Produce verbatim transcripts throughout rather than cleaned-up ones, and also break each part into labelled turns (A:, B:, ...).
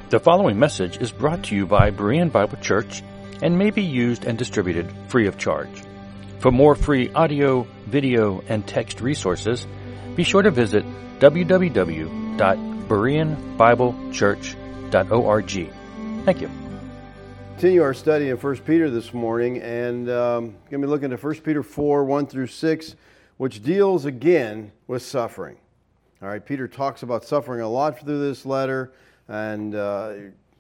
A: The following message is brought to you by Berean Bible Church and may be used and distributed free of charge. For more free audio, video, and text resources, be sure to visit w w w dot berean bible church dot org. Thank you.
B: Continue our study in First Peter this morning, and um, going to be looking at First Peter four, one through six, which deals again with suffering. All right, Peter talks about suffering a lot through this letter. And uh,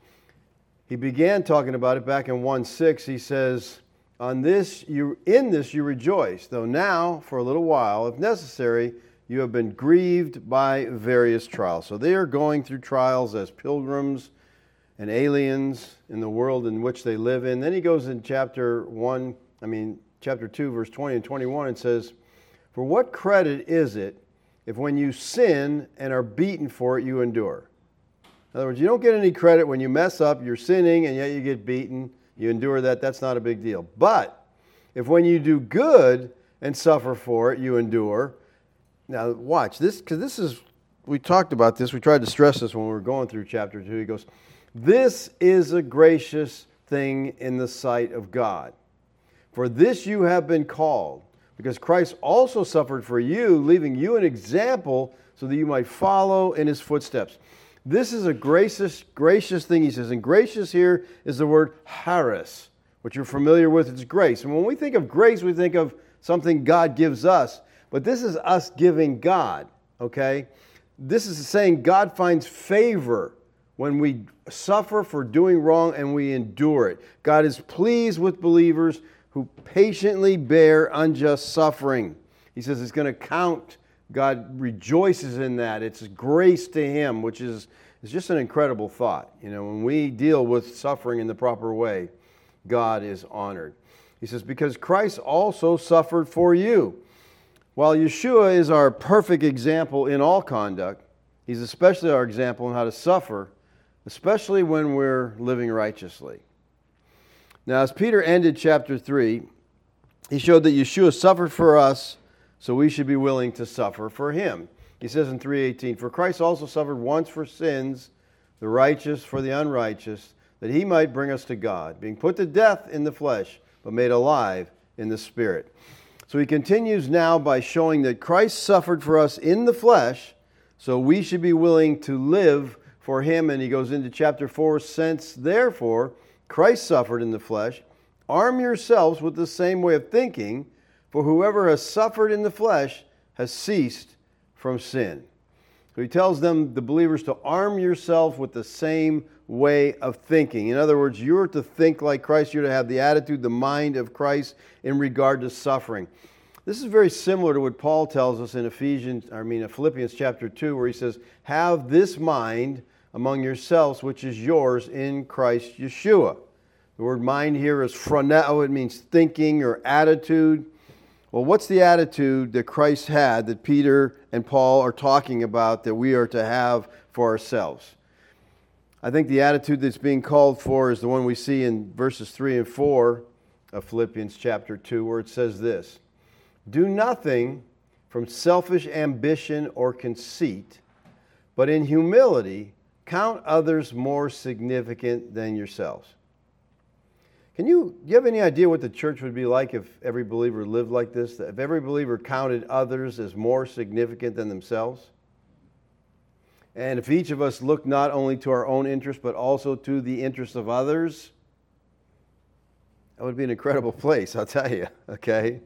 B: he began talking about it back in one six. He says, "On this you, in this you rejoice, though now, for a little while, if necessary, you have been grieved by various trials." So they are going through trials as pilgrims and aliens in the world in which they live in. Then he goes in chapter one, I mean, chapter two, verse twenty and twenty-one, and says, "For what credit is it if when you sin and are beaten for it, you endure?" In other words, you don't get any credit when you mess up, you're sinning, and yet you get beaten. You endure that, that's not a big deal. But if when you do good and suffer for it, you endure. Now watch, this, because this is, we talked about this, we tried to stress this when we were going through chapter two. He goes, "This is a gracious thing in the sight of God. For this you have been called, because Christ also suffered for you, leaving you an example so that you might follow in his footsteps." This is a gracious, gracious thing, he says. And gracious here is the word charis, which you're familiar with. It's grace. And when we think of grace, we think of something God gives us. But this is us giving God, okay? This is saying God finds favor when we suffer for doing wrong and we endure it. God is pleased with believers who patiently bear unjust suffering. He says it's going to count. God rejoices in that. It's grace to him, which is, is just an incredible thought. You know, when we deal with suffering in the proper way, God is honored. He says, because Christ also suffered for you. While Yeshua is our perfect example in all conduct, he's especially our example in how to suffer, especially when we're living righteously. Now, as Peter ended chapter three, he showed that Yeshua suffered for us, so we should be willing to suffer for him. He says in three eighteen, "For Christ also suffered once for sins, the righteous for the unrighteous, that he might bring us to God, being put to death in the flesh, but made alive in the Spirit." So he continues now by showing that Christ suffered for us in the flesh, so we should be willing to live for him. And he goes into chapter four, "Since therefore Christ suffered in the flesh, arm yourselves with the same way of thinking, for whoever has suffered in the flesh has ceased from sin." So he tells them, the believers, to arm yourself with the same way of thinking. In other words, you're to think like Christ. You're to have the attitude, the mind of Christ in regard to suffering. This is very similar to what Paul tells us in Ephesians, I mean Philippians chapter two, where he says, "Have this mind among yourselves, which is yours in Christ Yeshua." The word mind here is phroneo. It means thinking or attitude. Well, what's the attitude that Christ had that Peter and Paul are talking about that we are to have for ourselves? I think the attitude that's being called for is the one we see in verses three and four of Philippians chapter two, where it says this, "Do nothing from selfish ambition or conceit, but in humility count others more significant than yourselves." Can you, do you have any idea what the church would be like if every believer lived like this? If every believer counted others as more significant than themselves? And if each of us looked not only to our own interest, but also to the interests of others? That would be an incredible place, I'll tell you, okay?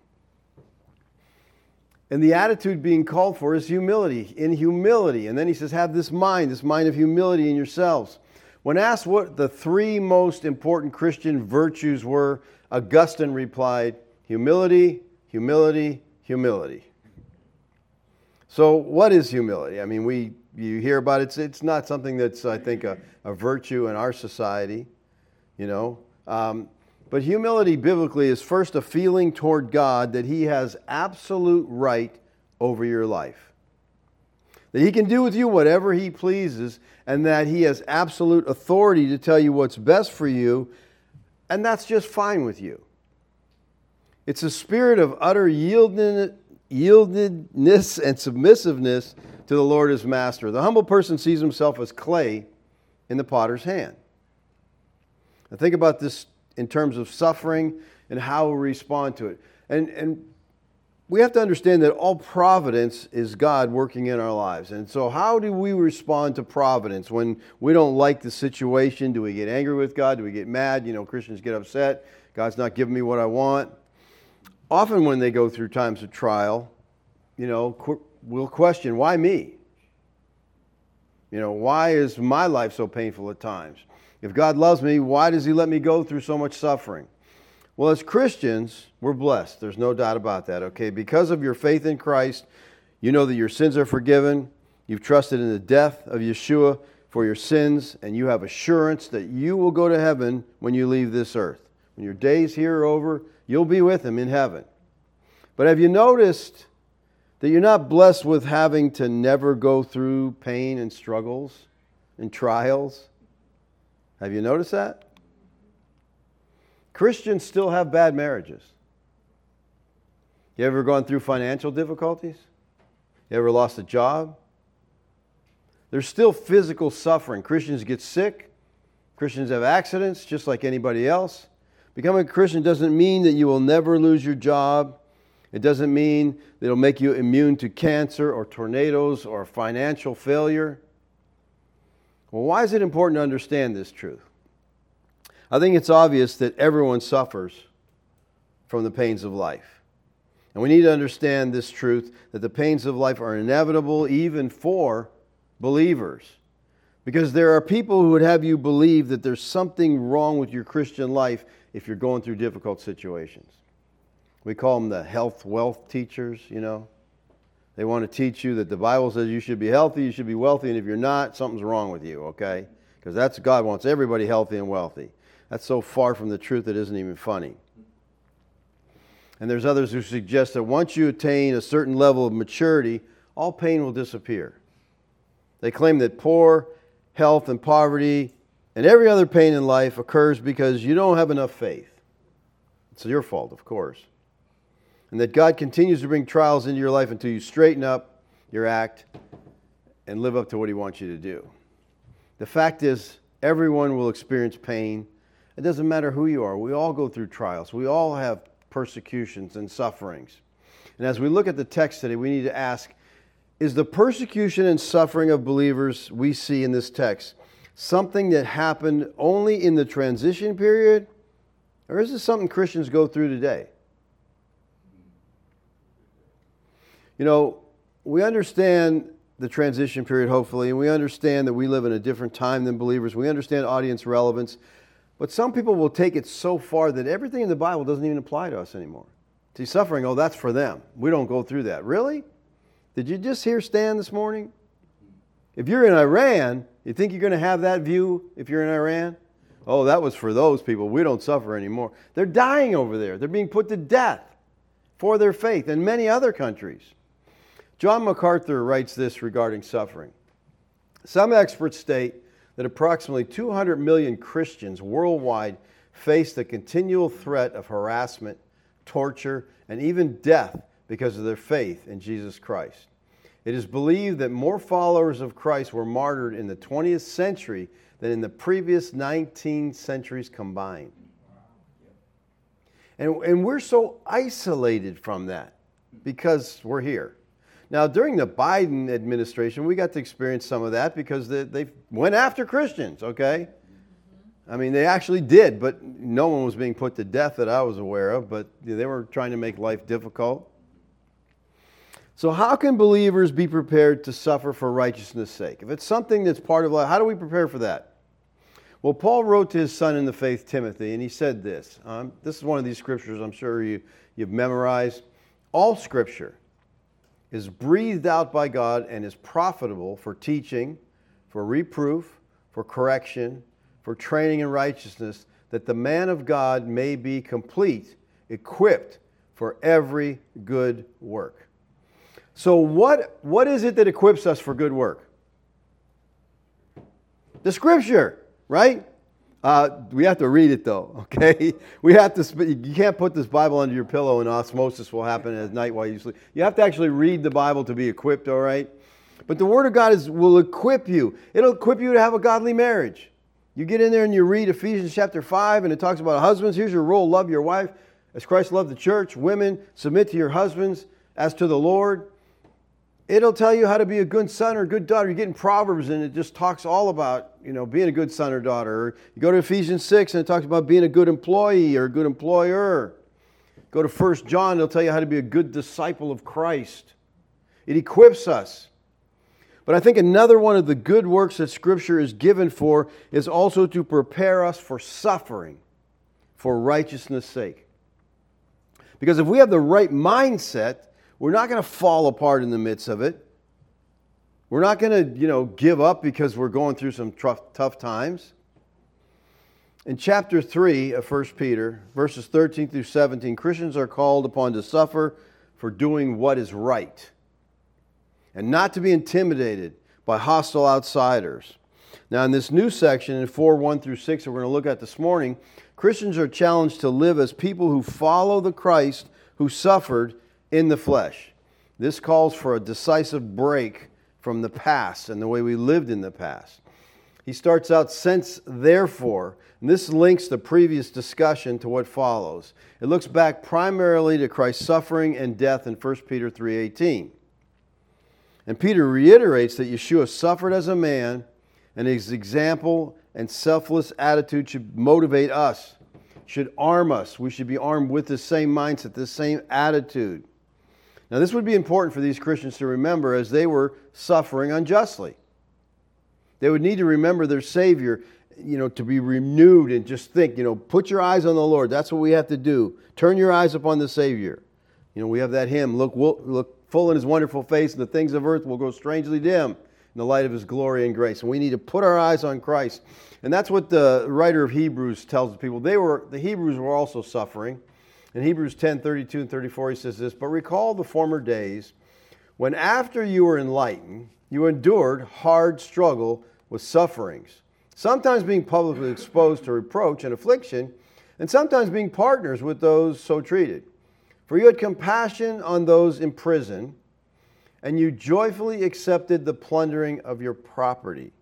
B: And the attitude being called for is humility, in humility. And then he says, have this mind, this mind of humility in yourselves. When asked what the three most important Christian virtues were, Augustine replied, humility, humility, humility. So what is humility? I mean, we you hear about it. It's, it's not something that's, I think, a, a virtue in our society, you know. Um, but humility biblically is first a feeling toward God that he has absolute right over your life. That he can do with you whatever he pleases, and that he has absolute authority to tell you what's best for you, and that's just fine with you. It's a spirit of utter yieldedness and submissiveness to the Lord as master. The humble person sees himself as clay in the potter's hand. Now think about this in terms of suffering and how we respond to it. And, and we have to understand that all providence is God working in our lives. And so how do we respond to providence when we don't like the situation? Do we get angry with God? Do we get mad? You know, Christians get upset. God's not giving me what I want. Often when they go through times of trial, you know, qu- we'll question, why me? You know, why is my life so painful at times? If God loves me, why does He let me go through so much suffering? Well, as Christians, we're blessed. There's no doubt about that, okay? Because of your faith in Christ, you know that your sins are forgiven. You've trusted in the death of Yeshua for your sins, and you have assurance that you will go to heaven when you leave this earth. When your days here are over, you'll be with Him in heaven. But have you noticed that you're not blessed with having to never go through pain and struggles and trials? Have you noticed that? Christians still have bad marriages. You ever gone through financial difficulties? You ever lost a job? There's still physical suffering. Christians get sick. Christians have accidents just like anybody else. Becoming a Christian doesn't mean that you will never lose your job. It doesn't mean that it'll make you immune to cancer or tornadoes or financial failure. Well, why is it important to understand this truth? I think it's obvious that everyone suffers from the pains of life. And we need to understand this truth, that the pains of life are inevitable even for believers. Because there are people who would have you believe that there's something wrong with your Christian life if you're going through difficult situations. We call them the health wealth teachers, you know. They want to teach you that the Bible says you should be healthy, you should be wealthy, and if you're not, something's wrong with you, okay? Because that's God wants everybody healthy and wealthy. That's so far from the truth it isn't even funny. And there's others who suggest that once you attain a certain level of maturity, all pain will disappear. They claim that poor health and poverty and every other pain in life occurs because you don't have enough faith. It's your fault, of course. And that God continues to bring trials into your life until you straighten up your act and live up to what He wants you to do. The fact is, everyone will experience pain. It doesn't matter who you are. We all go through trials. We all have persecutions and sufferings. And as we look at the text today, we need to ask, is the persecution and suffering of believers we see in this text something that happened only in the transition period? Or is this something Christians go through today? You know, we understand the transition period, hopefully, and we understand that we live in a different time than believers. We understand audience relevance. But some people will take it so far that everything in the Bible doesn't even apply to us anymore. See, suffering, oh, that's for them. We don't go through that. Really? Did you just hear Stan this morning? If you're in Iran, you think you're going to have that view if you're in Iran? Oh, that was for those people. We don't suffer anymore. They're dying over there. They're being put to death for their faith in many other countries. John MacArthur writes this regarding suffering. Some experts state that approximately two hundred million Christians worldwide face the continual threat of harassment, torture, and even death because of their faith in Jesus Christ. It is believed that more followers of Christ were martyred in the twentieth century than in the previous nineteen centuries combined. And, and we're so isolated from that because we're here. Now, during the Biden administration, we got to experience some of that because they, they went after Christians, okay? I mean, they actually did, but no one was being put to death that I was aware of, but they were trying to make life difficult. So how can believers be prepared to suffer for righteousness' sake? If it's something that's part of life, how do we prepare for that? Well, Paul wrote to his son in the faith, Timothy, and he said this. Um, this is one of these scriptures I'm sure you, you've memorized. All Scripture is breathed out by God and is profitable for teaching, for reproof, for correction, for training in righteousness, that the man of God may be complete, equipped for every good work. So what, what is it that equips us for good work? The Scripture, right? Uh, we have to read it though, okay? We have to. You can't put this Bible under your pillow and osmosis will happen at night while you sleep. You have to actually read the Bible to be equipped, all right? But the Word of God is will equip you. It'll equip you to have a godly marriage. You get in there and you read Ephesians chapter five, and it talks about husbands. Here's your rule: love your wife as Christ loved the church. Women, submit to your husbands as to the Lord. It'll tell you how to be a good son or a good daughter. You get in Proverbs and it just talks all about, you know, being a good son or daughter. Or you go to Ephesians six and it talks about being a good employee or a good employer. Go to First John, it'll tell you how to be a good disciple of Christ. It equips us. But I think another one of the good works that Scripture is given for is also to prepare us for suffering for righteousness' sake. Because if we have the right mindset, we're not going to fall apart in the midst of it. We're not going to, you know, give up because we're going through some tough, tough times. In chapter three of First Peter, verses thirteen through seventeen, Christians are called upon to suffer for doing what is right and not to be intimidated by hostile outsiders. Now, in this new section, in four one through six, that we're going to look at this morning, Christians are challenged to live as people who follow the Christ who suffered in the flesh. This calls for a decisive break from the past and the way we lived in the past. He starts out, since therefore, and this links the previous discussion to what follows. It looks back primarily to Christ's suffering and death in First Peter three eighteen. And Peter reiterates that Yeshua suffered as a man, and his example and selfless attitude should motivate us, should arm us. We should be armed with the same mindset, the same attitude. Now, this would be important for these Christians to remember as they were suffering unjustly. They would need to remember their Savior, you know, to be renewed and just think, you know, put your eyes on the Lord. That's what we have to do. Turn your eyes upon the Savior. You know, we have that hymn, look, look full in His wonderful face, and the things of earth will grow strangely dim in the light of His glory and grace. And we need to put our eyes on Christ. And that's what the writer of Hebrews tells the people. They were, the Hebrews were also suffering. In Hebrews ten, thirty-two and thirty-four, he says this, "But recall the former days when after you were enlightened, you endured hard struggle with sufferings, sometimes being publicly exposed to reproach and affliction, and sometimes being partners with those so treated. For you had compassion on those in prison, and you joyfully accepted the plundering of your property."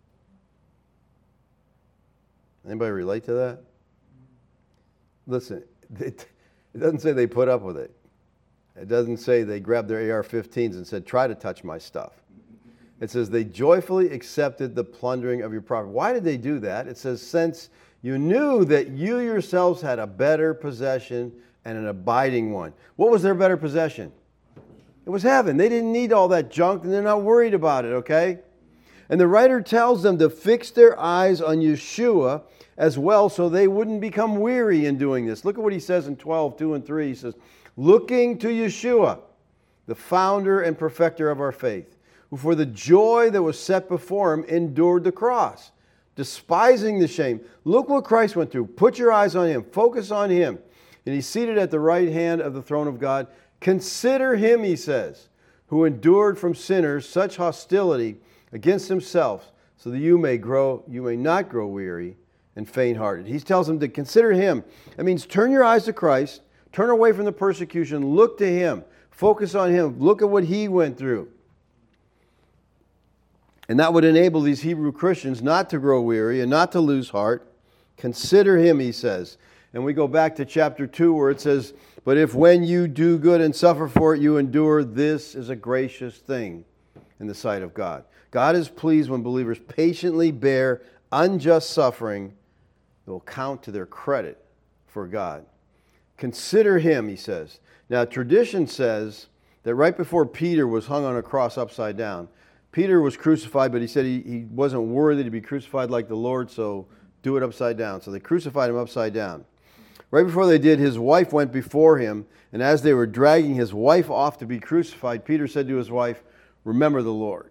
B: Anybody relate to that? Listen, it, it doesn't say they put up with it. It doesn't say they grabbed their A R fifteens and said, try to touch my stuff. It says they joyfully accepted the plundering of your property. Why did they do that? It says, since you knew that you yourselves had a better possession and an abiding one. What was their better possession? It was heaven. They didn't need all that junk, and they're not worried about it, okay? And the writer tells them to fix their eyes on Yeshua as well so they wouldn't become weary in doing this. Look at what he says in twelve, two and three. He says, looking to Yeshua, the founder and perfecter of our faith, who for the joy that was set before Him endured the cross, despising the shame. Look what Christ went through. Put your eyes on Him. Focus on Him. And He's seated at the right hand of the throne of God. Consider Him, he says, who endured from sinners such hostility against Himself, so that you may grow, you may not grow weary and faint-hearted. He tells them to consider Him. That means turn your eyes to Christ, turn away from the persecution, look to Him, focus on Him, look at what He went through. And that would enable these Hebrew Christians not to grow weary and not to lose heart. Consider Him, he says. And we go back to chapter two where it says, but if when you do good and suffer for it, you endure, this is a gracious thing in the sight of God. God is pleased when believers patiently bear unjust suffering that will count to their credit for God. Consider Him, he says. Now, tradition says that right before Peter was hung on a cross upside down, Peter was crucified, but he said he, he wasn't worthy to be crucified like the Lord, so do it upside down. So they crucified Him upside down. Right before they did, his wife went before him, and as they were dragging his wife off to be crucified, Peter said to his wife, remember the Lord.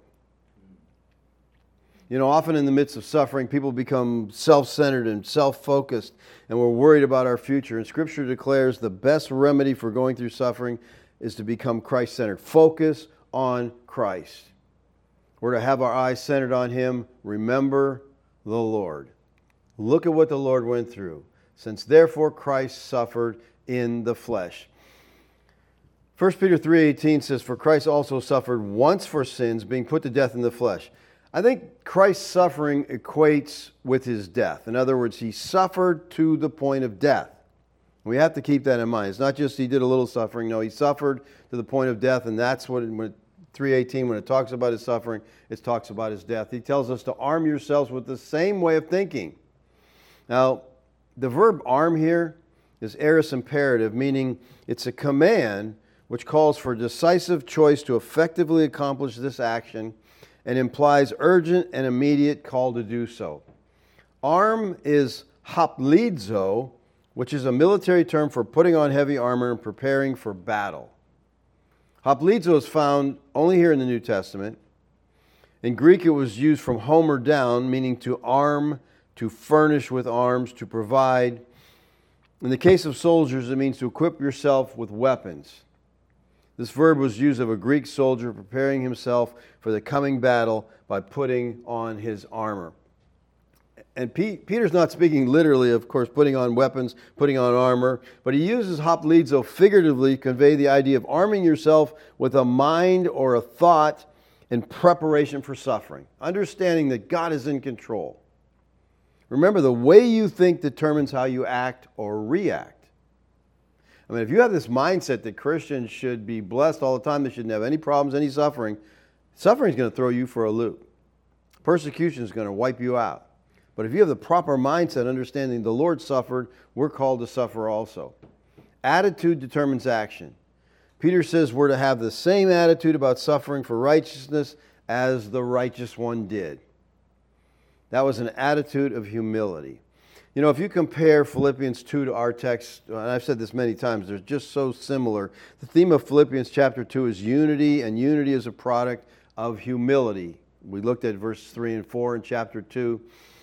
B: You know, often in the midst of suffering, people become self-centered and self-focused, and we're worried about our future. And Scripture declares the best remedy for going through suffering is to become Christ-centered. Focus on Christ. We're to have our eyes centered on Him. Remember the Lord. Look at what the Lord went through. Since therefore Christ suffered in the flesh. First Peter three eighteen says, for Christ also suffered once for sins, being put to death in the flesh. I think Christ's suffering equates with his death. In other words, he suffered to the point of death. We have to keep that in mind. It's not just he did a little suffering. No, he suffered to the point of death, and that's what in three eighteen, when it talks about his suffering, it talks about his death. He tells us to arm yourselves with the same way of thinking. Now, the verb arm here is aorist imperative, meaning it's a command which calls for a decisive choice to effectively accomplish this action and implies urgent and immediate call to do so. Arm is hoplizo, which is a military term for putting on heavy armor and preparing for battle. Hoplizo is found only here in the New Testament. In Greek, it was used from homer down, meaning to arm, to furnish with arms, to provide. In the case of soldiers, it means to equip yourself with weapons. This verb was used of a Greek soldier preparing himself for the coming battle by putting on his armor. And Peter's not speaking literally, of course, putting on weapons, putting on armor, but he uses hoplizo figuratively to convey the idea of arming yourself with a mind or a thought in preparation for suffering, understanding that God is in control. Remember, the way you think determines how you act or react. I mean, if you have this mindset that Christians should be blessed all the time, they shouldn't have any problems, any suffering, suffering is going to throw you for a loop. Persecution is going to wipe you out. But if you have the proper mindset, understanding the Lord suffered, we're called to suffer also. Attitude determines action. Peter says we're to have the same attitude about suffering for righteousness as the righteous one did. That was an attitude of humility. You know, if you compare Philippians two to our text, and I've said this many times, they're just so similar. The theme of Philippians chapter two is unity, and unity is a product of humility. We looked at verses three and four in chapter two.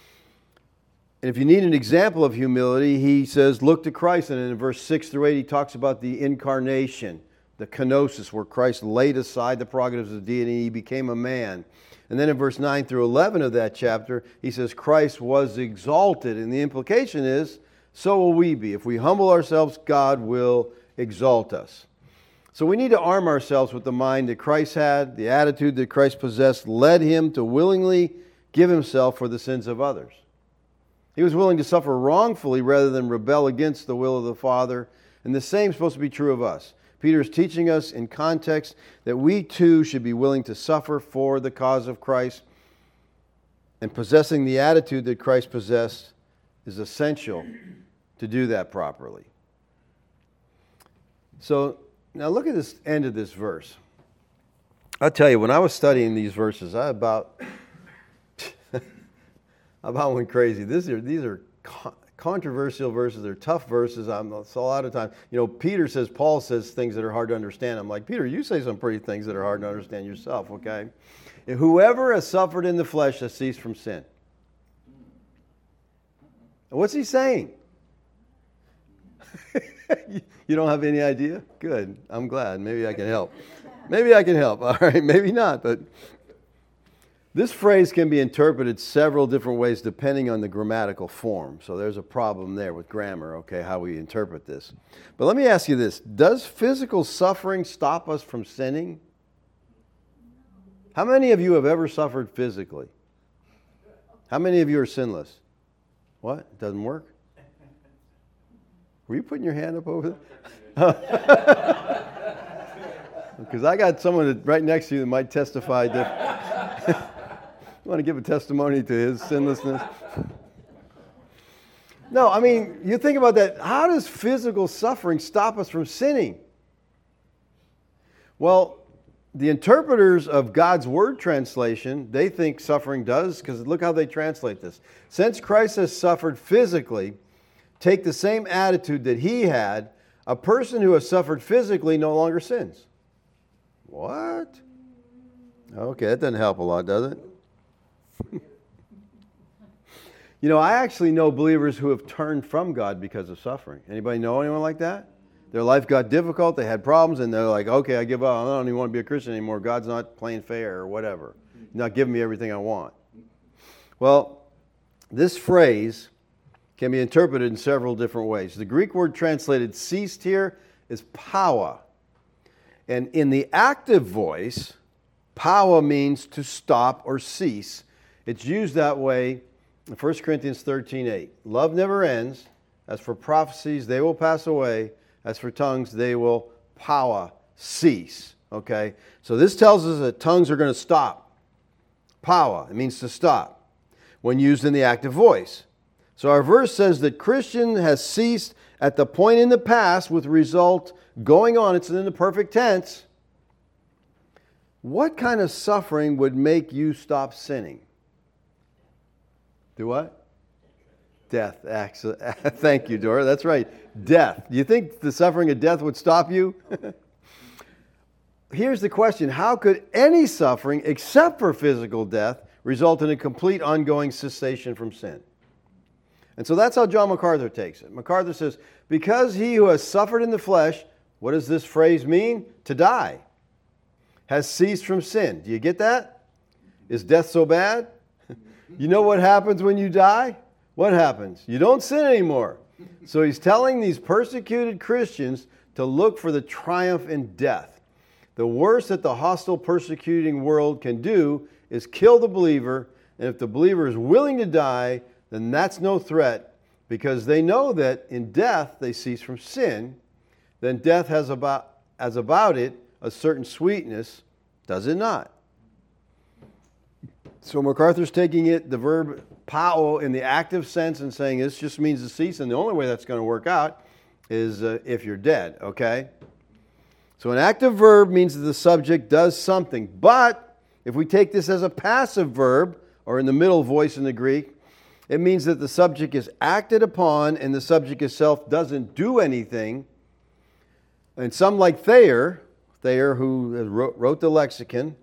B: And if you need an example of humility, he says, look to Christ. And in verse six through eight, he talks about the incarnation, the kenosis, where Christ laid aside the prerogatives of deity. He became a man. And then in verse nine through eleven of that chapter, he says Christ was exalted. And the implication is, so will we be. If we humble ourselves, God will exalt us. So we need to arm ourselves with the mind that Christ had. The attitude that Christ possessed led him to willingly give himself for the sins of others. He was willing to suffer wrongfully rather than rebel against the will of the Father. And the same is supposed to be true of us. Peter is teaching us in context that we too should be willing to suffer for the cause of Christ. And possessing the attitude that Christ possessed is essential to do that properly. So now look at this end of this verse. I'll tell you, when I was studying these verses, I about, about went crazy. These are, these are controversial verses. They're tough verses. I'm, so a lot of times, you know, Peter says, Paul says things that are hard to understand. I'm like, Peter, you say some pretty things that are hard to understand yourself, okay? And whoever has suffered in the flesh has ceased from sin. And what's he saying? You don't have any idea? Good. I'm glad. Maybe I can help. Maybe I can help. All right, maybe not, but this phrase can be interpreted several different ways depending on the grammatical form. So there's a problem there with grammar, okay, how we interpret this. But let me ask you this. Does physical suffering stop us from sinning? How many of you have ever suffered physically? How many of you are sinless? What? It doesn't work? Were you putting your hand up over there? Because I got someone right next to you that might testify that. You want to give a testimony to his sinlessness? No, I mean, you think about that. How does physical suffering stop us from sinning? Well, the interpreters of God's Word translation, they think suffering does, because look how they translate this. Since Christ has suffered physically, take the same attitude that he had, a person who has suffered physically no longer sins. What? Okay, that doesn't help a lot, does it? You know, I actually know believers who have turned from God because of suffering. Anybody know anyone like that? Their life got difficult, they had problems, and they're like, okay, I give up. I don't even want to be a Christian anymore. God's not playing fair or whatever. He's not giving me everything I want. Well, this phrase can be interpreted in several different ways. The Greek word translated ceased here is power. And in the active voice, power means to stop or cease. It's used that way in First Corinthians thirteen eight. Love never ends. As for prophecies, they will pass away. As for tongues, they will power cease. Okay? So this tells us that tongues are going to stop. Power, it means to stop when used in the active voice. So our verse says that Christian has ceased at the point in the past with result going on. It's in the perfect tense. What kind of suffering would make you stop sinning? Do what? Death. Thank you, Dora. That's right. Death. Do you think the suffering of death would stop you? Here's the question. How could any suffering, except for physical death, result in a complete ongoing cessation from sin? And so that's how John MacArthur takes it. MacArthur says, because he who has suffered in the flesh, what does this phrase mean? To die. Has ceased from sin. Do you get that? Is death so bad? You know what happens when you die? What happens? You don't sin anymore. So he's telling these persecuted Christians to look for the triumph in death. The worst that the hostile persecuting world can do is kill the believer, and if the believer is willing to die, then that's no threat, because they know that in death they cease from sin. Then death has about, has about it a certain sweetness, does it not? So MacArthur's taking it, the verb pao, in the active sense and saying this just means to cease, and the only way that's going to work out is uh, if you're dead, okay? So an active verb means that the subject does something, but if we take this as a passive verb, or in the middle voice in the Greek, it means that the subject is acted upon and the subject itself doesn't do anything. And some like Thayer, Thayer who wrote, wrote the lexicon,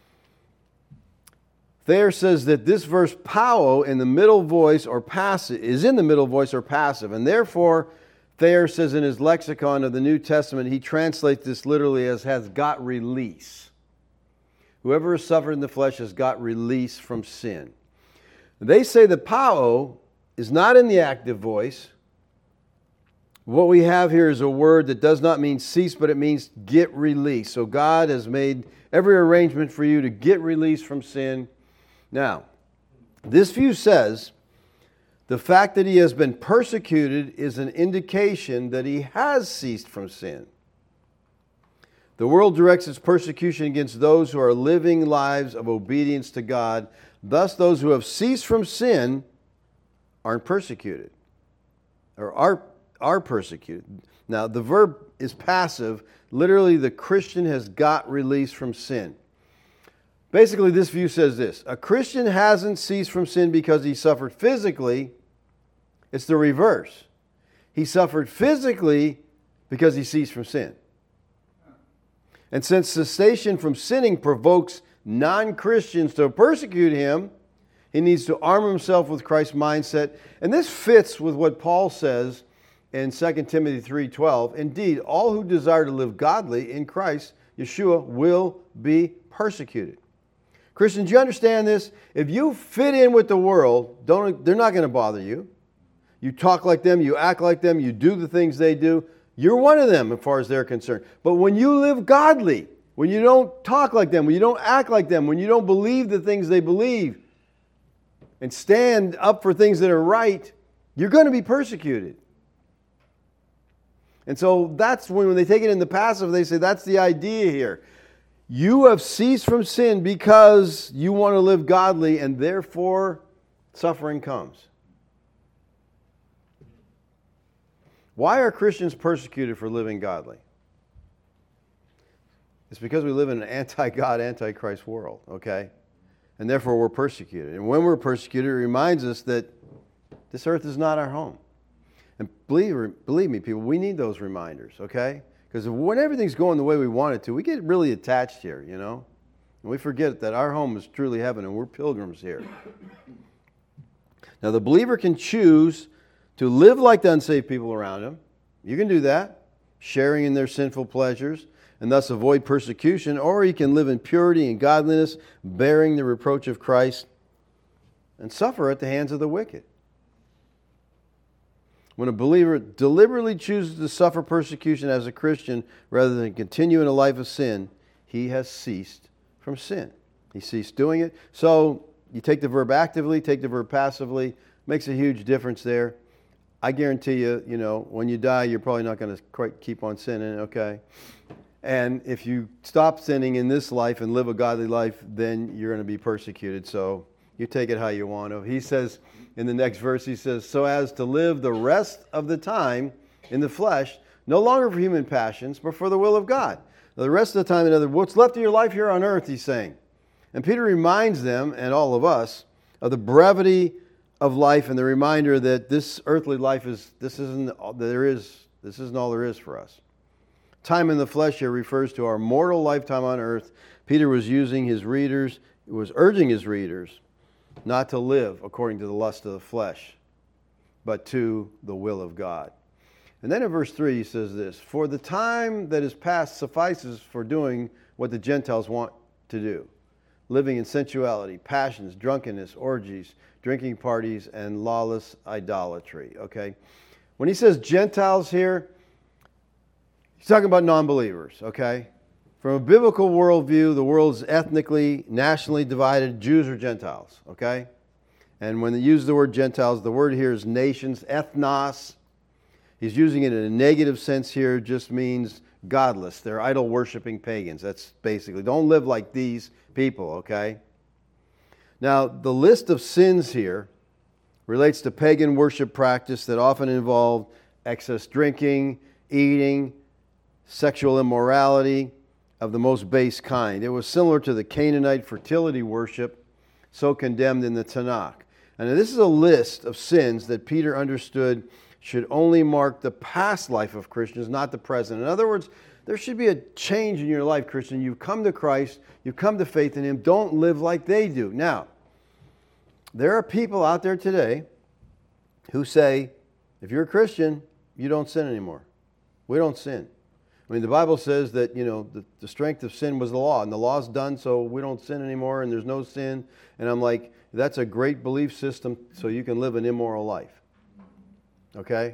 B: Thayer says that this verse pao in the middle voice or passive is in the middle voice or passive, and therefore Thayer says in his lexicon of the New Testament, he translates this literally as has got release. Whoever has suffered in the flesh has got release from sin. They say the pao is not in the active voice. What we have here is a word that does not mean cease, but it means get release. So God has made every arrangement for you to get release from sin. Now, this view says the fact that he has been persecuted is an indication that he has ceased from sin. The world directs its persecution against those who are living lives of obedience to God. Thus, those who have ceased from sin aren't persecuted, or are, are persecuted. Now, the verb is passive. Literally, the Christian has got release from sin. Basically, this view says this: a Christian hasn't ceased from sin because he suffered physically. It's the reverse. He suffered physically because he ceased from sin. And since cessation from sinning provokes non-Christians to persecute him, he needs to arm himself with Christ's mindset. And this fits with what Paul says in Second Timothy three twelve. Indeed, all who desire to live godly in Christ, Yeshua, will be persecuted. Christians, you understand this? If you fit in with the world, don't, they're not going to bother you. You talk like them, you act like them, you do the things they do. You're one of them as far as they're concerned. But when you live godly, when you don't talk like them, when you don't act like them, when you don't believe the things they believe and stand up for things that are right, you're going to be persecuted. And so that's when, when they take it in the passive, they say that's the idea here. You have ceased from sin because you want to live godly, and therefore suffering comes. Why are Christians persecuted for living godly? It's because we live in an anti-God, anti-Christ world, okay? And therefore we're persecuted. And when we're persecuted, it reminds us that this earth is not our home. And believe, believe me, people, we need those reminders, okay? Because when everything's going the way we want it to, we get really attached here, you know? And we forget that our home is truly heaven and we're pilgrims here. Now, the believer can choose to live like the unsaved people around him. You can do that, sharing in their sinful pleasures, and thus avoid persecution, or he can live in purity and godliness, bearing the reproach of Christ, and suffer at the hands of the wicked. When a believer deliberately chooses to suffer persecution as a Christian rather than continue in a life of sin, he has ceased from sin. He ceased doing it. So you take the verb actively, take the verb passively, makes a huge difference there. I guarantee you, you know, when you die, you're probably not going to quite keep on sinning, okay? And if you stop sinning in this life and live a godly life, then you're going to be persecuted. So you take it how you want to. He says in the next verse, he says, so as to live the rest of the time in the flesh, no longer for human passions, but for the will of God. Now, the rest of the time, in other words, what's left of your life here on earth, he's saying. And Peter reminds them, and all of us, of the brevity of life and the reminder that this earthly life is, this isn't, there is, this isn't all there is for us. Time in the flesh here refers to our mortal lifetime on earth. Peter was using his readers, was urging his readers not to live according to the lust of the flesh, but to the will of God. And then in verse three he says this, for the time that is past suffices for doing what the Gentiles want to do, living in sensuality, passions, drunkenness, orgies, drinking parties, and lawless idolatry. Okay? When he says Gentiles here, he's talking about non-believers, okay? From a biblical worldview, the world's ethnically, nationally divided. Jews or Gentiles, okay? And when they use the word Gentiles, the word here is nations, ethnos. He's using it in a negative sense here, just means godless. They're idol-worshiping pagans. That's basically, don't live like these people, okay? Now, the list of sins here relates to pagan worship practice that often involved excess drinking, eating, sexual immorality of the most base kind. It was similar to the Canaanite fertility worship so condemned in the Tanakh. And this is a list of sins that Peter understood should only mark the past life of Christians, not the present. In other words, there should be a change in your life, Christian. You've come to Christ. You've come to faith in Him. Don't live like they do. Now, there are people out there today who say, if you're a Christian, you don't sin anymore. We don't sin. I mean, the Bible says that, you know, the, the strength of sin was the law, and the law's done, so we don't sin anymore, and there's no sin. And I'm like, that's a great belief system so you can live an immoral life. Okay?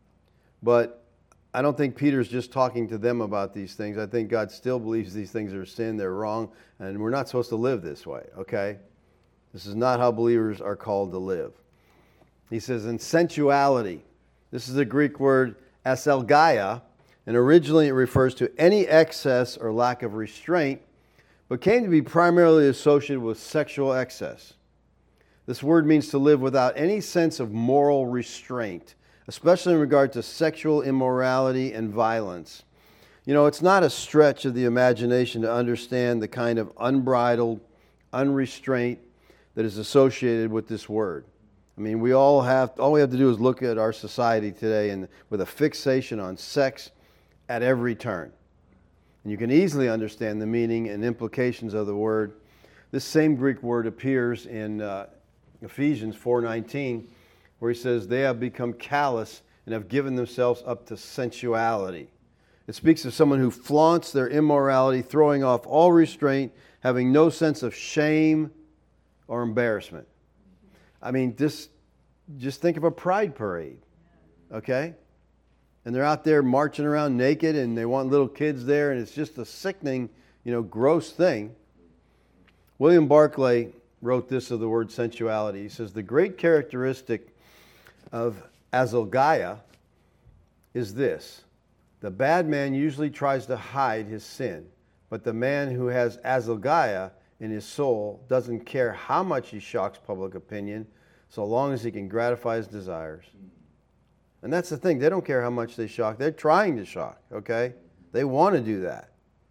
B: But I don't think Peter's just talking to them about these things. I think God still believes these things are sin, they're wrong, and we're not supposed to live this way, okay? This is not how believers are called to live. He says, in sensuality, this is the Greek word aselgaia, and originally it refers to any excess or lack of restraint, but came to be primarily associated with sexual excess. This word means to live without any sense of moral restraint, especially in regard to sexual immorality and violence. You know, it's not a stretch of the imagination to understand the kind of unbridled, unrestraint that is associated with this word. I mean, we all have, all we have to do is look at our society today and with a fixation on sex at every turn. And you can easily understand the meaning and implications of the word. This same Greek word appears in uh, Ephesians four nineteen, where he says, they have become callous and have given themselves up to sensuality. It speaks of someone who flaunts their immorality, throwing off all restraint, having no sense of shame or embarrassment. I mean, just, just think of a pride parade, okay? And they're out there marching around naked, and they want little kids there, and it's just a sickening, you know, gross thing. William Barclay wrote this of the word sensuality. He says, the great characteristic of aselgaia is this. The bad man usually tries to hide his sin, but the man who has aselgaia in his soul doesn't care how much he shocks public opinion, so long as he can gratify his desires. And that's the thing. They don't care how much they shock. They're trying to shock, okay? They want to do that.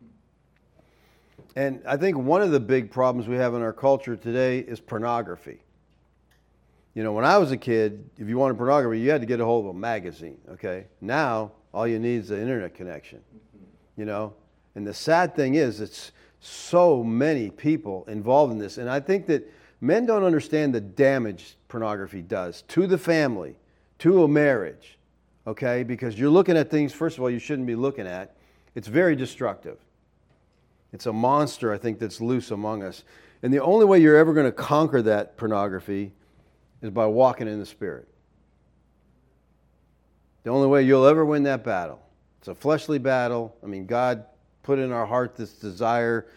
B: And I think one of the big problems we have in our culture today is pornography. You know, when I was a kid, if you wanted pornography, you had to get a hold of a magazine, okay? Now, all you need is an internet connection, you know? And the sad thing is, it's so many people involved in this. And I think that men don't understand the damage pornography does to the family, to a marriage, okay? Because you're looking at things, first of all, you shouldn't be looking at. It's very destructive. It's a monster, I think, that's loose among us. And the only way you're ever going to conquer that pornography is by walking in the Spirit. The only way you'll ever win that battle. It's a fleshly battle. I mean, God put in our heart this desire,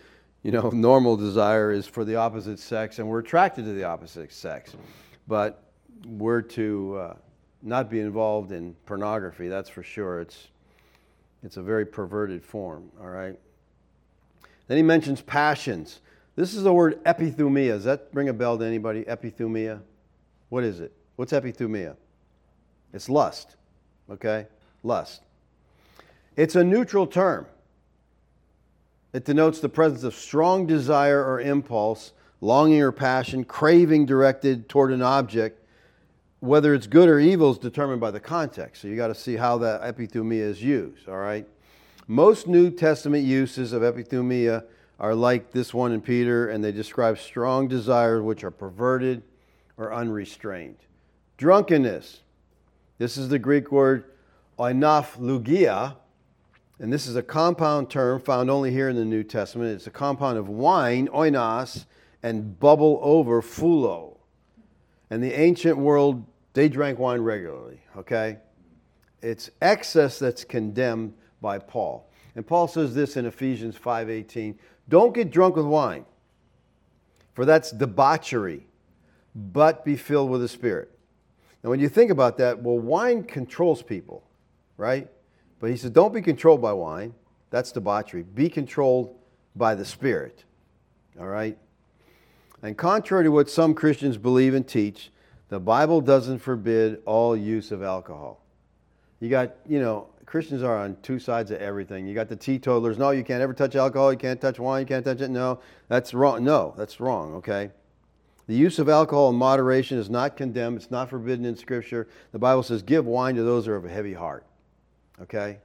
B: You know, normal desire is for the opposite sex, and we're attracted to the opposite sex. But we're to uh, not be involved in pornography, that's for sure. It's it's a very perverted form, all right? Then he mentions passions. This is the word epithumia. Does that ring a bell to anybody? Epithumia? What is it? What's epithumia? It's lust, okay? Lust. It's a neutral term. It denotes the presence of strong desire or impulse, longing or passion, craving directed toward an object. Whether it's good or evil is determined by the context. So you got to see how that epithumia is used, all right? Most New Testament uses of epithumia are like this one in Peter, and they describe strong desires which are perverted or unrestrained. Drunkenness. This is the Greek word oinophalugia, and this is a compound term found only here in the New Testament. It's a compound of wine, oinos, and bubble over, phulo. In the ancient world, they drank wine regularly, okay? It's excess that's condemned by Paul. And Paul says this in Ephesians five eighteen, don't get drunk with wine, for that's debauchery, but be filled with the Spirit. Now when you think about that, well, wine controls people, right? But he said, don't be controlled by wine. That's debauchery. Be controlled by the Spirit. All right? And contrary to what some Christians believe and teach, the Bible doesn't forbid all use of alcohol. You got, you know, Christians are on two sides of everything. You got the teetotalers. No, you can't ever touch alcohol. You can't touch wine. You can't touch it. No, that's wrong. No, that's wrong, okay? The use of alcohol in moderation is not condemned. It's not forbidden in Scripture. The Bible says, give wine to those who are of a heavy heart. Okay?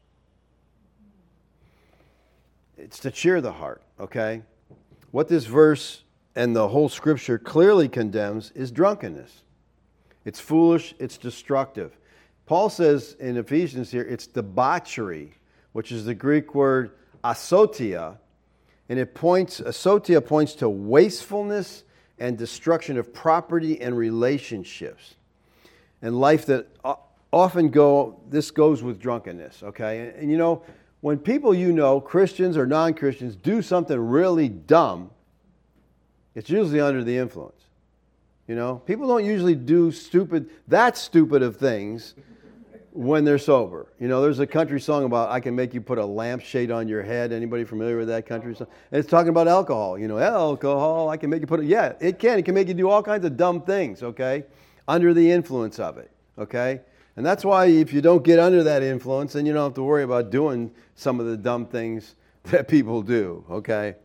B: It's to cheer the heart, okay? What this verse and the whole Scripture clearly condemns is drunkenness. It's foolish, it's destructive. Paul says in Ephesians here, it's debauchery, which is the Greek word asotia, and it points, asotia points to wastefulness and destruction of property and relationships. And life that often go, this goes with drunkenness, okay? And, and you know, when people you know, Christians or non-Christians, do something really dumb, it's usually under the influence. You know, people don't usually do stupid, that stupid of things when they're sober. You know, there's a country song about, I can make you put a lampshade on your head. Anybody familiar with that country song? And it's talking about alcohol. You know, alcohol, I can make you put it, yeah, it can. It can make you do all kinds of dumb things, okay? Under the influence of it, okay? And that's why if you don't get under that influence, then you don't have to worry about doing some of the dumb things that people do, okay?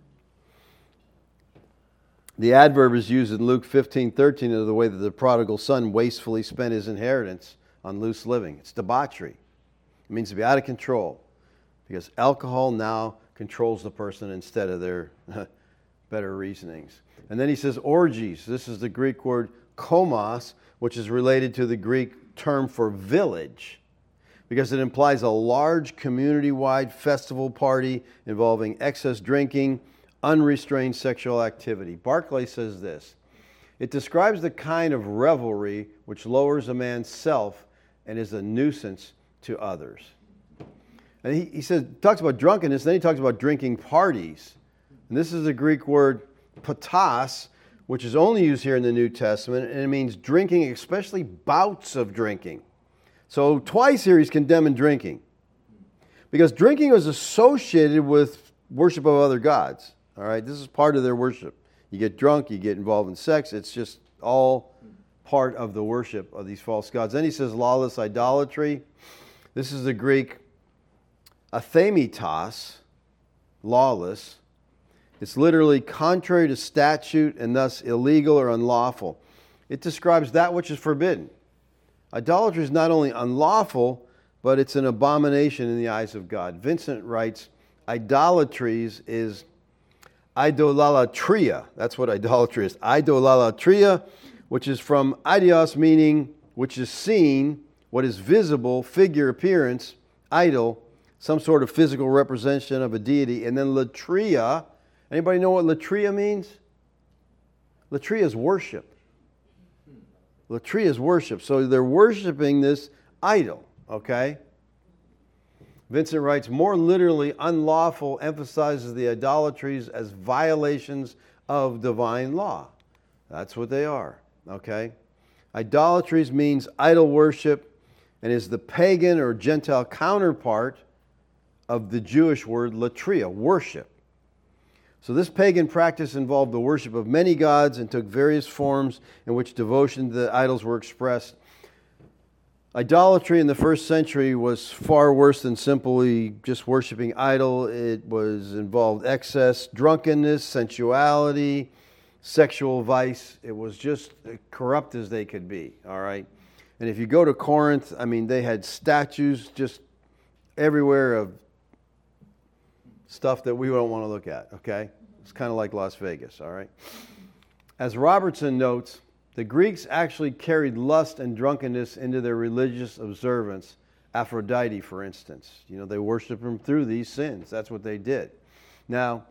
B: The adverb is used in Luke fifteen thirteen of the way that the prodigal son wastefully spent his inheritance on loose living. It's debauchery. It means to be out of control because alcohol now controls the person instead of their better reasonings. And then he says orgies. This is the Greek word komos, which is related to the Greek term for village because it implies a large community-wide festival party involving excess drinking, unrestrained sexual activity. Barclay says this, it describes the kind of revelry which lowers a man's self and is a nuisance to others. And he, he says, talks about drunkenness, then he talks about drinking parties. And this is the Greek word potas, which is only used here in the New Testament, and it means drinking, especially bouts of drinking. So twice here he's condemning drinking. Because drinking was associated with worship of other gods. All right, this is part of their worship. You get drunk, you get involved in sex. It's just all part of the worship of these false gods. Then he says lawless idolatry. This is the Greek athemitos, lawless. It's literally contrary to statute and thus illegal or unlawful. It describes that which is forbidden. Idolatry is not only unlawful, but it's an abomination in the eyes of God. Vincent writes, idolatries is idolatria. That's what idolatry is. Idolatria, which is from idios, meaning which is seen, what is visible, figure, appearance, idol, some sort of physical representation of a deity. And then latria. Anybody know what latria means? Latria is worship. Latria is worship. So they're worshiping this idol, okay? Vincent writes, more literally, unlawful emphasizes the idolatries as violations of divine law. That's what they are, okay? Idolatries means idol worship and is the pagan or Gentile counterpart of the Jewish word latria, worship. So this pagan practice involved the worship of many gods and took various forms in which devotion to the idols were expressed. Idolatry in the first century was far worse than simply just worshiping idol. It was involved excess, drunkenness, sensuality, sexual vice. It was just corrupt as they could be, all right? And if you go to Corinth, I mean, they had statues just everywhere of stuff that we don't want to look at, okay? It's kind of like Las Vegas, all right? As Robertson notes, the Greeks actually carried lust and drunkenness into their religious observance. Aphrodite, for instance. You know, they worshiped him through these sins. That's what they did. Now,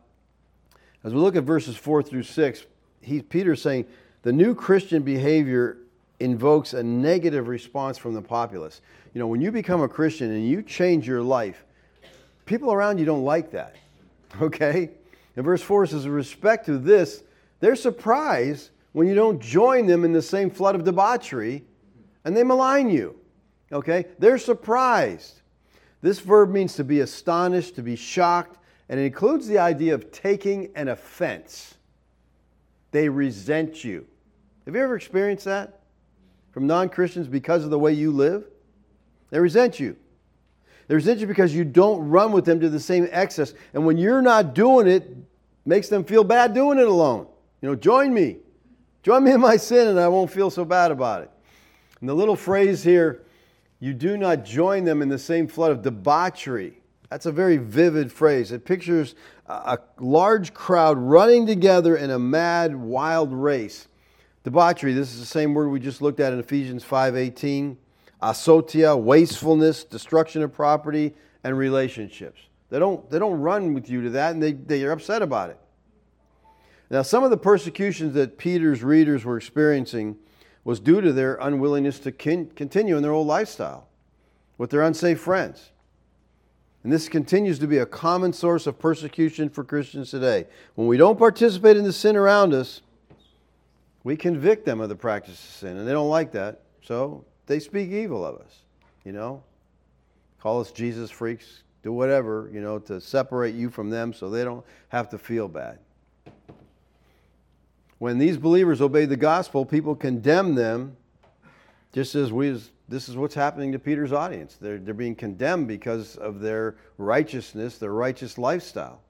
B: as we look at verses four through six, he, Peter's saying the new Christian behavior invokes a negative response from the populace. You know, when you become a Christian and you change your life, people around you don't like that, okay? And verse four says, with respect to this, they're surprised when you don't join them in the same flood of debauchery, and they malign you, okay? They're surprised. This verb means to be astonished, to be shocked, and it includes the idea of taking an offense. They resent you. Have you ever experienced that from non-Christians because of the way you live? They resent you. They resent you because you don't run with them to the same excess. And when you're not doing it, it makes them feel bad doing it alone. You know, join me. Join me in my sin and I won't feel so bad about it. And the little phrase here, you do not join them in the same flood of debauchery. That's a very vivid phrase. It pictures a large crowd running together in a mad, wild race. Debauchery, this is the same word we just looked at in Ephesians five eighteen. Asotia, wastefulness, destruction of property, and relationships. They don't, they don't run with you to that, and they, they are upset about it. Now, some of the persecutions that Peter's readers were experiencing was due to their unwillingness to con- continue in their old lifestyle with their unsafe friends. And this continues to be a common source of persecution for Christians today. When we don't participate in the sin around us, we convict them of the practice of sin, and they don't like that. So they speak evil of us, you know. Call us Jesus freaks, do whatever, you know, to separate you from them so they don't have to feel bad. When these believers obey the gospel, people condemn them just as we, as, this is what's happening to Peter's audience. They're, they're being condemned because of their righteousness, their righteous lifestyle.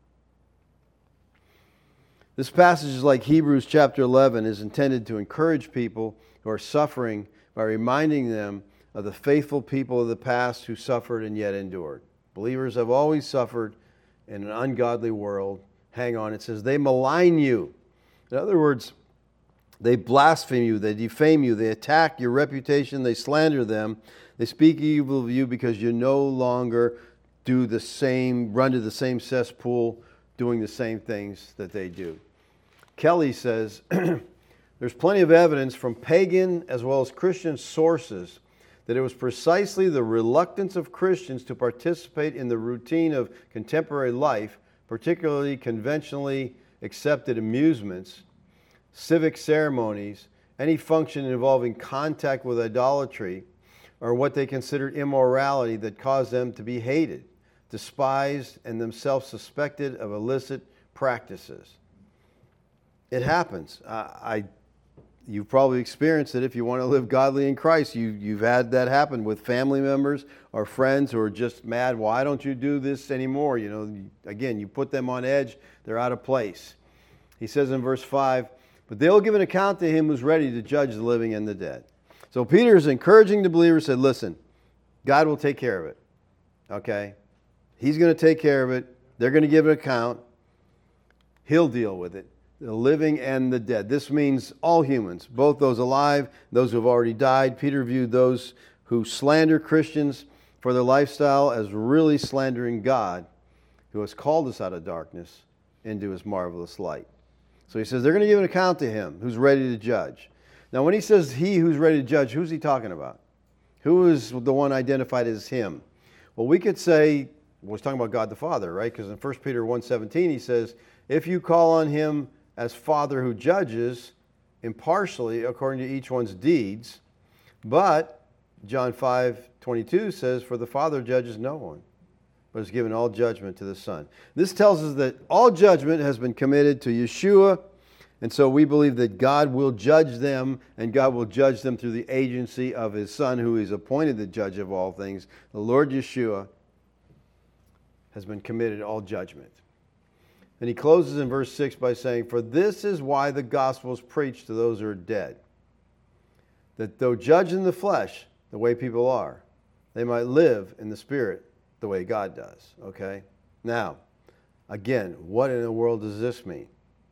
B: This passage, like Hebrews chapter eleven, is intended to encourage people who are suffering by reminding them of the faithful people of the past who suffered and yet endured. Believers have always suffered in an ungodly world. Hang on, it says, they malign you. In other words, they blaspheme you, they defame you, they attack your reputation, they slander them, they speak evil of you because you no longer do the same, run to the same cesspool, doing the same things that they do. Kelly says, there's plenty of evidence from pagan as well as Christian sources that it was precisely the reluctance of Christians to participate in the routine of contemporary life, particularly conventionally accepted amusements, civic ceremonies, any function involving contact with idolatry, or what they considered immorality that caused them to be hated, despised, and themselves suspected of illicit practices. It happens. I, I You've probably experienced it if you want to live godly in Christ. You, you've had that happen with family members or friends who are just mad. Why don't you do this anymore? You know, again, you put them on edge. They're out of place. He says in verse five, but they'll give an account to him who's ready to judge the living and the dead. So Peter is encouraging the believers, said, listen, God will take care of it. Okay? He's going to take care of it. They're going to give an account. He'll deal with it. The living and the dead. This means all humans, both those alive, those who have already died. Peter viewed those who slander Christians for their lifestyle as really slandering God, who has called us out of darkness into his marvelous light. So he says they're going to give an account to him who's ready to judge. Now when he says he who's ready to judge, who's he talking about? Who is the one identified as him? Well, we could say, well, he's talking about God the Father, right? Because in First Peter one seventeen, he says, if you call on him as Father who judges impartially according to each one's deeds. But John five twenty-two says, for the Father judges no one, but has given all judgment to the Son. This tells us that all judgment has been committed to Yeshua, and so we believe that God will judge them, and God will judge them through the agency of His Son, who is appointed the judge of all things. The Lord Yeshua has been committed all judgment. And he closes in verse six by saying, for this is why the gospel is preached to those who are dead, that though judged in the flesh, the way people are, they might live in the Spirit the way God does. Okay? Now, again, what in the world does this mean?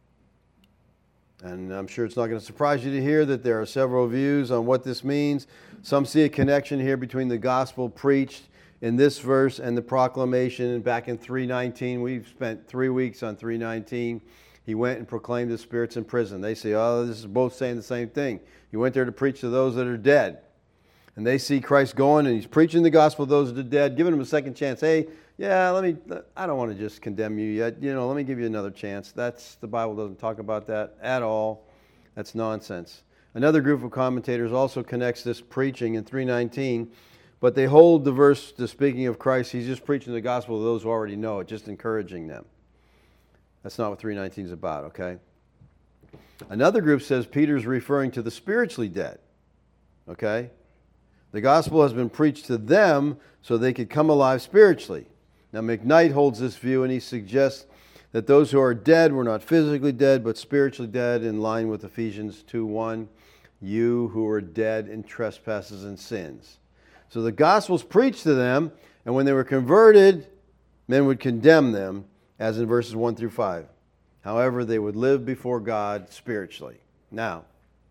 B: And I'm sure it's not going to surprise you to hear that there are several views on what this means. Some see a connection here between the gospel preached in this verse and the proclamation back in three nineteen. We've spent three weeks on three nineteen. He went and proclaimed the spirits in prison. They say, oh, this is both saying the same thing. He went there to preach to those that are dead. And they see Christ going and he's preaching the gospel to those that are dead, giving them a second chance. Hey, yeah, let me, I don't want to just condemn you yet. You know, let me give you another chance. That's, the Bible doesn't talk about that at all. That's nonsense. Another group of commentators also connects this preaching in three nineteen, but they hold the verse to speaking of Christ. He's just preaching the gospel to those who already know it, just encouraging them. That's not what three nineteen is about, okay? Another group says Peter's referring to the spiritually dead, okay? The gospel has been preached to them so they could come alive spiritually. Now, McKnight holds this view, and he suggests that those who are dead were not physically dead, but spiritually dead, in line with Ephesians two one, you who are dead in trespasses and sins. So the gospel's preached to them, and when they were converted, men would condemn them, as in verses one through five. However, they would live before God spiritually. Now,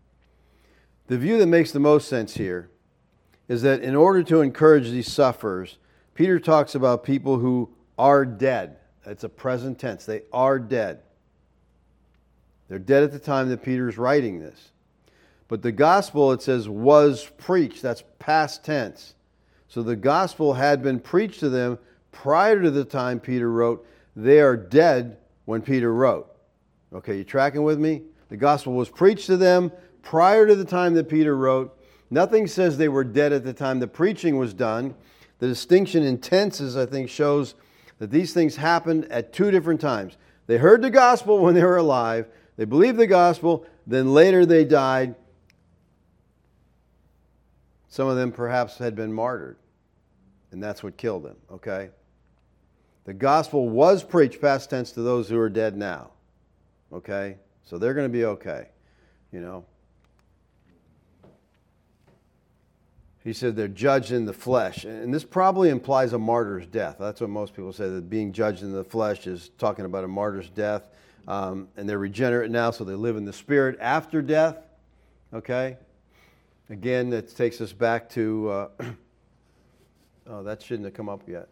B: the view that makes the most sense here is that in order to encourage these sufferers, Peter talks about people who are dead. It's a present tense. They are dead. They're dead at the time that Peter's writing this. But the gospel, it says, was preached. That's past tense. So the gospel had been preached to them prior to the time Peter wrote. They are dead when Peter wrote. Okay, you tracking with me? The gospel was preached to them prior to the time that Peter wrote. Nothing says they were dead at the time the preaching was done. The distinction in tenses, I think, shows that these things happened at two different times. They heard the gospel when they were alive. They believed the gospel. Then later they died. Some of them perhaps had been martyred. And that's what killed them, okay? The gospel was preached past tense to those who are dead now. Okay? So they're going to be okay. You know? He said they're judged in the flesh. And this probably implies a martyr's death. That's what most people say, that being judged in the flesh is talking about a martyr's death. Um, and they're regenerate now, so they live in the Spirit after death. Okay? Again, that takes us back to... Uh, oh, that shouldn't have come up yet.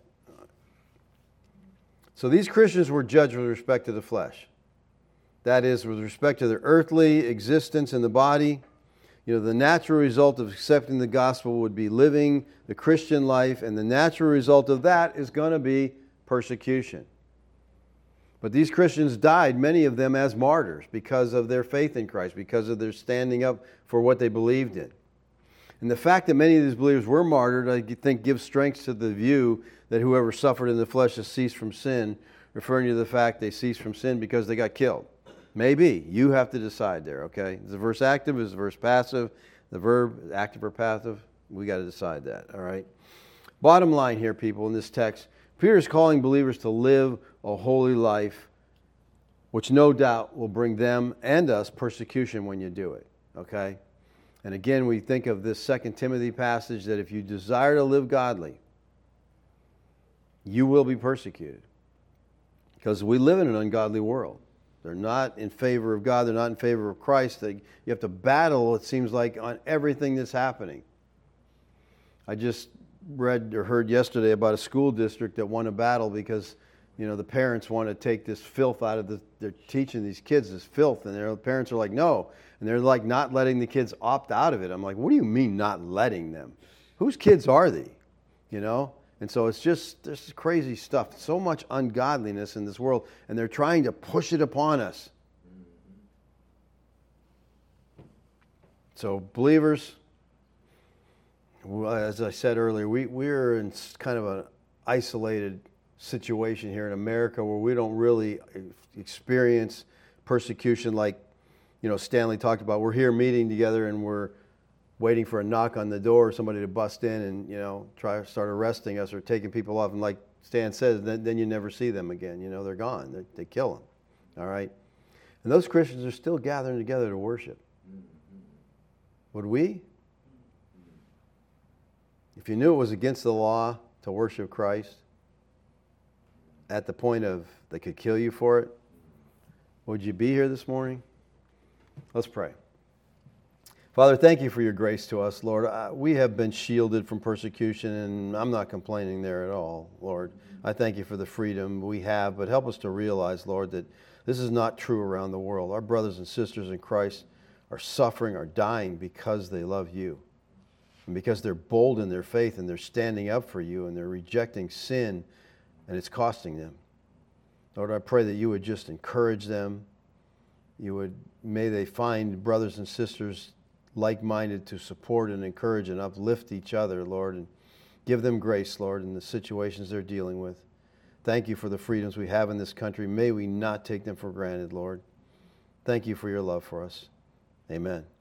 B: So these Christians were judged with respect to the flesh. That is, with respect to their earthly existence in the body. You know, the natural result of accepting the gospel would be living the Christian life, and the natural result of that is going to be persecution. But these Christians died, many of them as martyrs, because of their faith in Christ, because of their standing up for what they believed in. And the fact that many of these believers were martyred, I think, gives strength to the view that whoever suffered in the flesh has ceased from sin, referring to the fact they ceased from sin because they got killed. Maybe. You have to decide there, okay? Is the verse active? Is the verse passive? The verb active or passive? We got to decide that, all right? Bottom line here, people, in this text, Peter is calling believers to live a holy life, which no doubt will bring them and us persecution when you do it, okay? And again, we think of this Second Timothy passage that if you desire to live godly, you will be persecuted. Because we live in an ungodly world. They're not in favor of God. They're not in favor of Christ. They, you have to battle, it seems like, on everything that's happening. I just read or heard yesterday about a school district that won a battle because, you know, the parents want to take this filth out of the, they're teaching these kids this filth, and their parents are like, no. And they're like not letting the kids opt out of it. I'm like, what do you mean not letting them? Whose kids are they? You know? And so it's just, this crazy stuff. So much ungodliness in this world, and they're trying to push it upon us. So believers, as I said earlier, we, we're in kind of an isolated situation here in America where we don't really experience persecution like, you know, Stanley talked about. We're here meeting together and we're waiting for a knock on the door, somebody to bust in and, you know, try to start arresting us or taking people off. And like Stan says, then, then you never see them again. You know, they're gone. They, they kill them. All right? And those Christians are still gathering together to worship. Would we? If you knew it was against the law to worship Christ, at the point of they could kill you for it, would you be here this morning? Let's pray. Father, thank you for your grace to us, Lord. Uh, we have been shielded from persecution, and I'm not complaining there at all, Lord. I thank you for the freedom we have, but help us to realize, Lord, that this is not true around the world. Our brothers and sisters in Christ are suffering, are dying because they love you, and because they're bold in their faith, and they're standing up for you, and they're rejecting sin, and it's costing them. Lord, I pray that you would just encourage them. You would, may they find brothers and sisters like-minded to support and encourage and uplift each other, Lord, and give them grace, Lord, in the situations they're dealing with. Thank you for the freedoms we have in this country. May we not take them for granted, Lord. Thank you for your love for us. Amen.